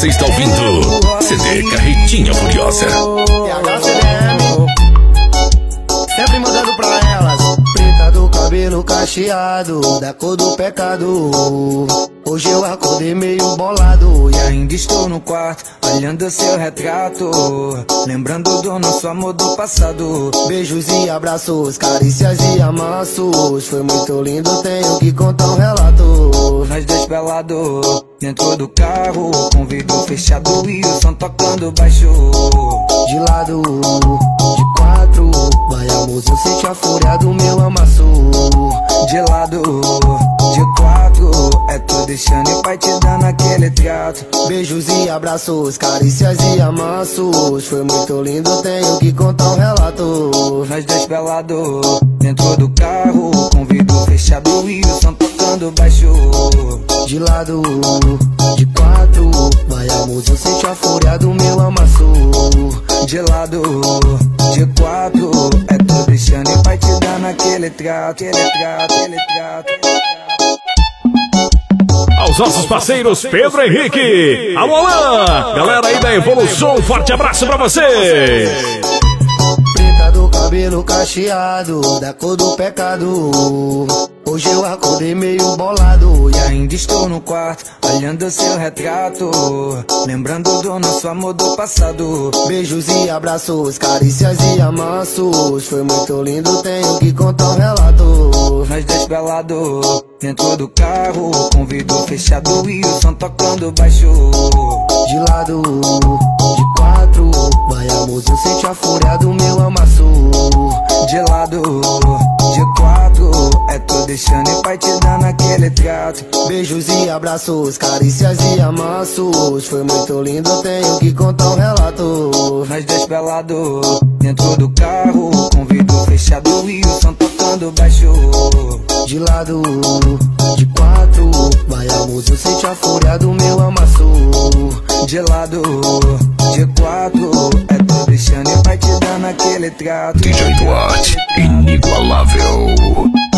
Você está ouvindo CD Carretinha Furiosa. Sempre mandando pra elas. Preta do cabelo cacheado, da cor do pecado. Hoje eu acordei meio bolado e ainda estou no quarto, olhando seu retrato, lembrando do nosso amor do passado. Beijos e abraços, carícias e amassos. Foi muito lindo, tenho que contar um relato. Nós dois pelados, dentro do carro, com vidro fechado e o som tocando baixo. De lado, de quatro, vai amor, eu sente a fúria do meu amasso. De lado, de quatro, é tu deixando e pai te dando aquele trato. Beijos e abraços, carícias e amassos. Foi muito lindo, tenho que contar um relato. Nós dois pelados, dentro do carro, com vidro fechado e o som tocando baixo. De lado, de quatro, vai amor, eu sente a fúria do meu amasso. De lado, de quatro, é tu deixando e pai te dando aquele trato, aquele trato, aquele trato. Aos nossos parceiros Pedro Henrique, alô Alain, galera aí da Evolução, forte abraço pra vocês. Preta do cabelo cacheado, da cor do pecado. Hoje eu acordei meio bolado e ainda estou no quarto, olhando seu retrato, lembrando do nosso amor do passado. Beijos e abraços, carícias e amassos. Foi muito lindo, tenho que contar um relato. Nós dois pelados, dentro do carro, com vidro fechado e o som tocando baixo. De lado, de quatro, vai amor, eu sente a fúria do meu amasso. De lado, de quatro, é tu deixando e pai te dando aquele trato. Beijos e abraços, carícias e amassos. Foi muito lindo, tenho que contar um relato. Nós dois pelados, dentro do carro, com vidro fechado e o som tocando baixo. De lado, de quatro, vai amor, eu sente a fúria do meu amasso. De lado, de quatro, é tu deixando e pai te dando aquele trato. DJ Duarte, inigualável.